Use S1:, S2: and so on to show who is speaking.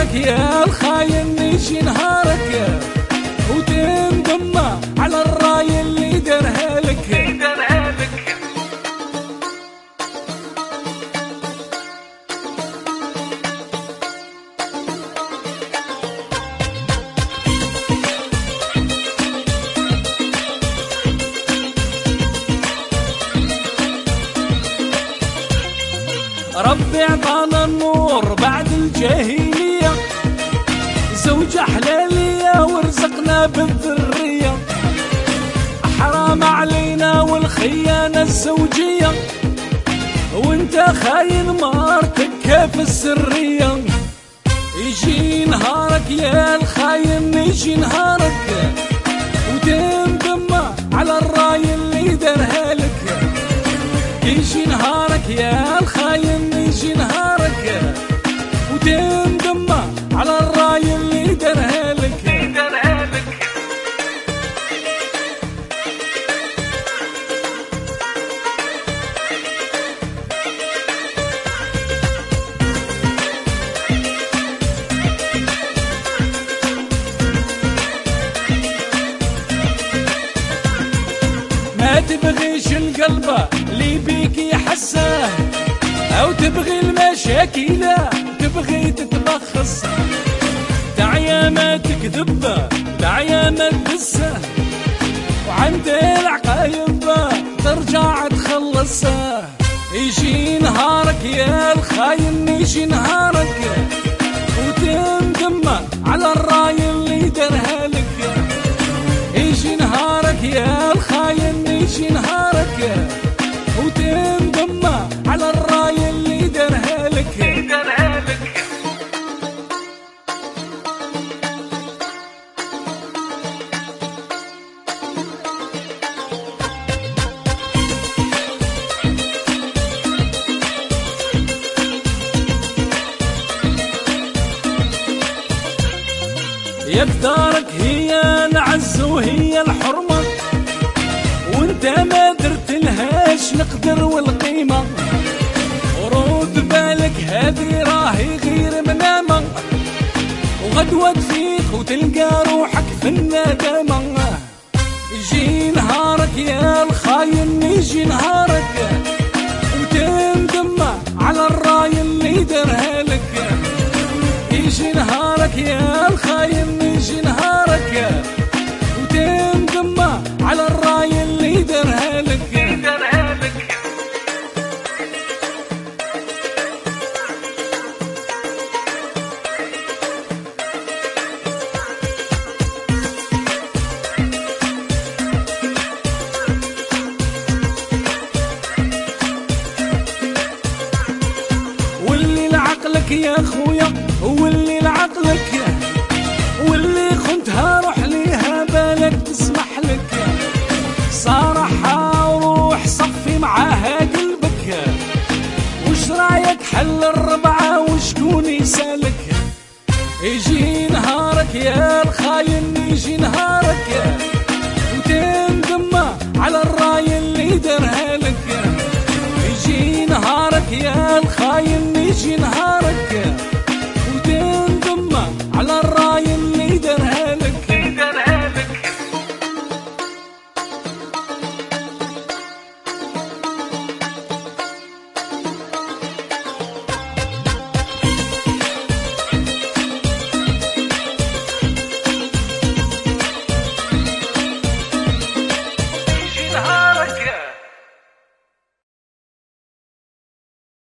S1: نهارك يا الخاين يجي نهارك وتندم على الراي اللي درها لك. ربي عطانا النور بعد الجاهلية، زوجة حلالية ورزقنا بالذرية. حرام علينا والخيانة الزوجية، وانت خاين مرتك كيف السرية. يجي نهارك يا الخاين يجي نهارك وتندم على الراي اللي درها لك. يجي نهارك يا الخاين يجي نهارك وتندم على الراي اللي درها لك. ما تبغيش القلب اللي بيك يحسه، او تبغي المشاكل تبغي تتبخص. دعيا ما تكذب دعيا ما تدسه، وعند العقايب ترجع تخلصه. يجي نهارك يا الخاين يجي نهارك وتندم على الراي اللي درها لك. يجي نهارك يا الخاين يجي نهارك وتندم على الراي اللي درها لك. يا بدارك هي العز وهي الحرمة، وانت ما درت لهاش نقدر والقيمة. ورد بالك هذه راهي غير منامة، وغدوة تفيق وتلقى روحك في الندامة. يجي نهارك يا الخاين يجي نهارك وتندم على الراي اللي درها لك. يجي نهارك يا الخاين يجي نهارك وتندم على الراي اللي درها لك. واللي لعقلك يا خويا واللي لعقلك، واللي خنتها روح ليها بالك تسمح لك. صارحها وروح صفي معاها قلبك، وش رايك حل الربعة وشكون يسالك. يجي نهارك يا الخاين يجي نهارك وتندم على الراي اللي درها لك. يجي نهارك يا الخاين يجي نهارك